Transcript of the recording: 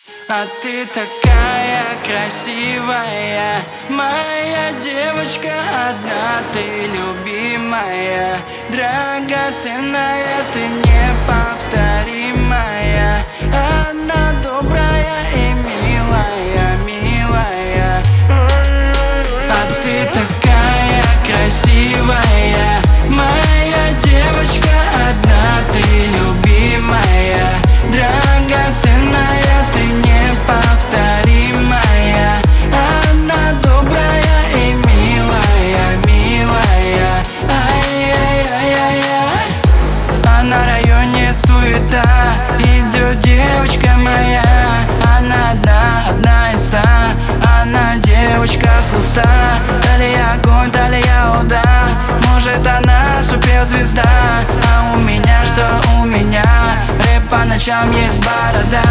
А ты такая красивая, моя девочка одна, ты любимая, драгоценная, ты неповторимая. Она добрая и милая, милая. А ты такая красивая, моя девочка одна, ты любимая, драгоценная, ты неповторимая. Она добрая и милая, милая. Ай-яй-яй-яй-яй. А на районе суета, идет девочка моя. Она одна из ста, она девочка с куста. То ли я огонь, то ли я вода, может она суперзвезда. А у меня что у меня? Рэп по ночам есть борода.